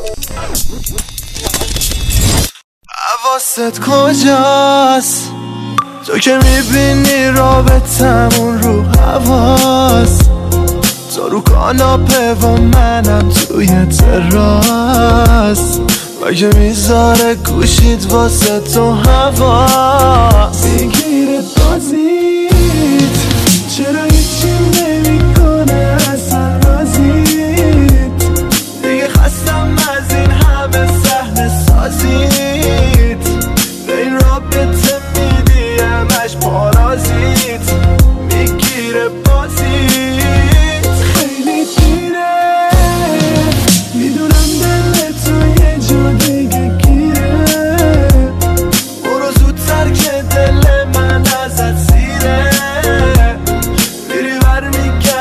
حواست کجاست؟ تو که میبینی رابطمون رو حواست. تو رو کاناپه و منم توی تراس، مگه میذاره گوشید واسه تو هوا؟